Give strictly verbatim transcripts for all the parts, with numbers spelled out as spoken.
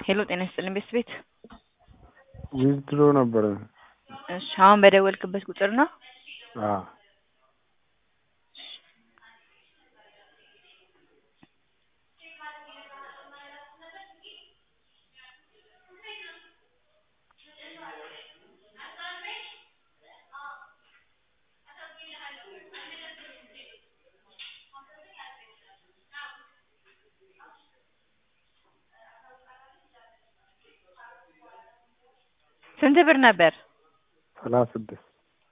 ሄሎ ጤና ይስጥልኝ ቤት ዊዝድሮ ነበር። እሺ አሁን በደወልክበት ቁጥር ነው? አዎ ስንት ብር ነበር? ሰላሳ ስድስት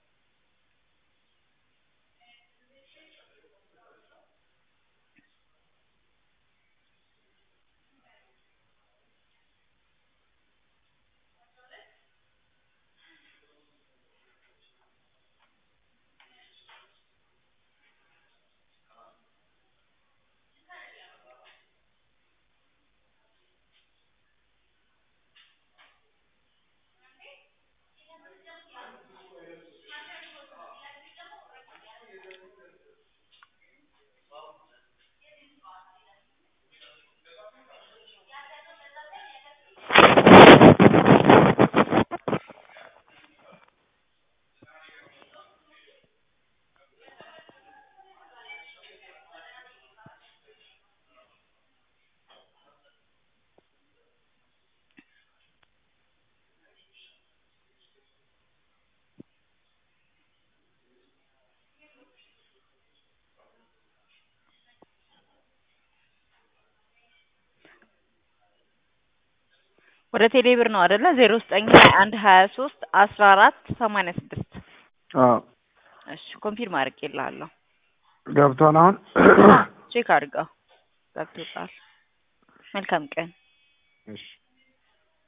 ወደ ቴሌ ብር ነው አይደለ? ዜሮ ዘጠኝ ሃያ አንድ ሀያ ሶስት አስራ አራት ሰማንያ ስድስት አዎ እሺ ኮንፊርም አድርጌልሃለሁ። ገብቷል። አሁን ቼክ አድርገው ገብቶታል። መልካም ቀን። እሺ